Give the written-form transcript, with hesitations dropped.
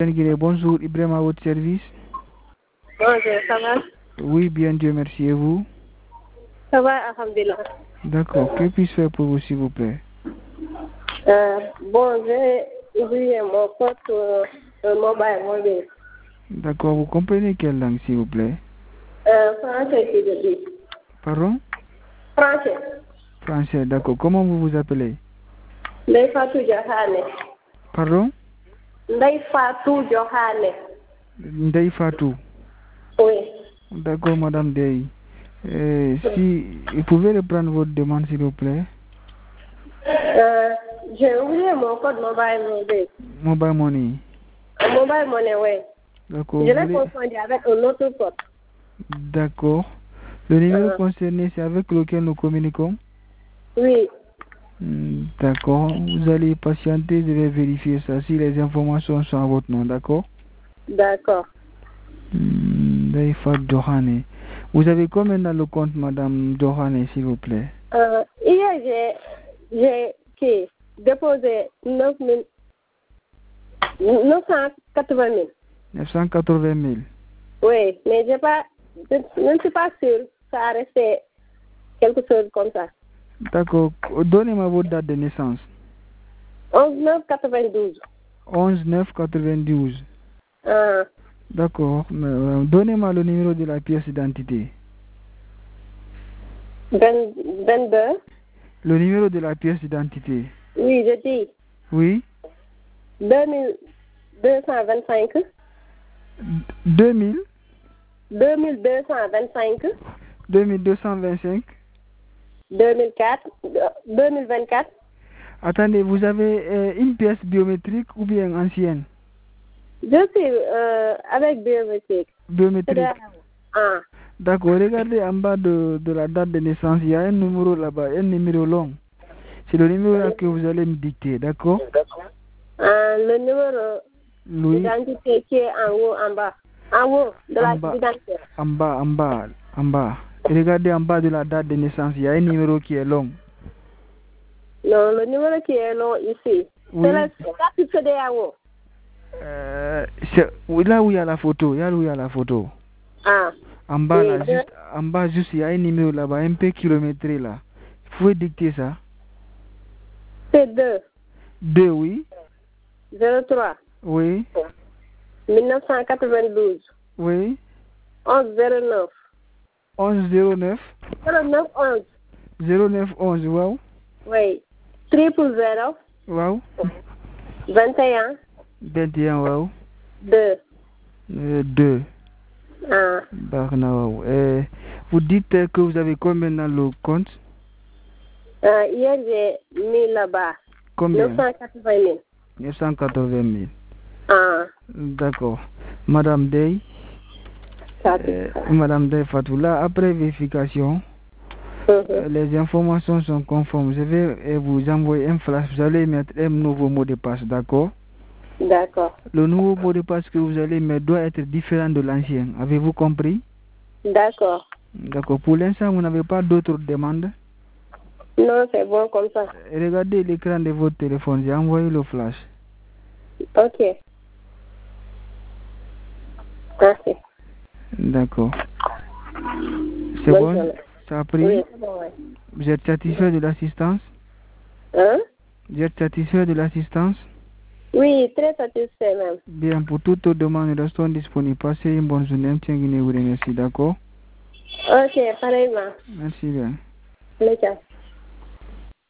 Bonjour, Ibrahim à votre service. Bonjour, ça va? Oui, bien, Dieu merci. Et vous? Ça va, alhamdulillah. D'accord. Que puis-je faire pour vous, s'il vous plaît? Bon, j'ai oublié mon compte mobile. D'accord. Vous comprenez quelle langue, s'il vous plaît? Français, s'il vous plaît. Pardon? Français. Français, d'accord. Comment vous vous appelez? Ndeye Fatou Johane. Pardon? Ndeye Fatou Johane. Ndeye Fatou. Oui. D'accord, Madame Dey. Si vous pouvez reprendre votre demande, s'il vous plaît? J'ai oublié mon code mobile. Mobile money. Mobile money, oui. D'accord. Je l'ai confondu avec un autre code. D'accord. Le numéro concerné, c'est avec lequel nous communiquons? Oui. D'accord. Vous allez patienter, je vais vérifier ça si les informations sont à votre nom, d'accord? D'accord. Ndeye Fatou Johane. Vous avez combien dans le compte, Madame Johane, s'il vous plaît? Hier, j'ai déposé 980 000. 980 000. Oui, mais je ne suis pas sûre. Ça a resté quelque chose comme ça. D'accord. Donnez-moi votre date de naissance. 11/9/92. 11/9/92. D'accord. Donnez-moi le numéro de la pièce d'identité. 22. Le numéro de la pièce d'identité. Oui, je dis. Oui. 2225. 2000. 2225. 2225. 2024. Attendez, vous avez une pièce biométrique ou bien ancienne? Je suis avec biométrique. Biométrique. D'accord, regardez en bas de la date de naissance, il y a un numéro là-bas, un numéro long. C'est le numéro là que vous allez me dicter, d'accord? Le numéro d'identité qui est en haut, en bas. En haut de la d'identité. En bas. Regardez en bas de la date de naissance, il y a un numéro qui est long. Non, le numéro qui est long ici. Oui. C'est la carte CEDEAO. C'est là où il y a la photo, En bas, là, juste, il y a un numéro là-bas, un peu kilométré là. Vous pouvez dicter ça? C'est 2. 2, oui. 03. Oui. 1992. Oui. 1109. 1109. 0911. 0911, wow. Oui. 000. Wow. 21. 21, wow. 2. 2. Wow. Vous dites que vous avez combien dans le compte? Hier, j'ai mis là-bas. Combien? 980 000. 980 000. D'accord. Madame Dey. Madame Dey Fatoula, après vérification, les informations sont conformes. Je vais vous envoyer un flash. Vous allez mettre un nouveau mot de passe, d'accord? D'accord. Le nouveau mot de passe que vous allez mettre doit être différent de l'ancien. Avez-vous compris? D'accord. D'accord. Pour l'instant, vous n'avez pas d'autres demandes? Non, c'est bon comme ça. Regardez l'écran de votre téléphone. J'ai envoyé le flash. Ok. Merci. D'accord. C'est bon? Journée. Ça a pris? Oui, c'est bon, ouais. Vous êtes satisfait de l'assistance? Vous êtes satisfait de l'assistance? Oui, très satisfait même. Bien, pour toute autre demande, nous restons disponibles. Passez une bonne journée. Merci, d'accord? Ok, pareillement. Merci bien. Ciao.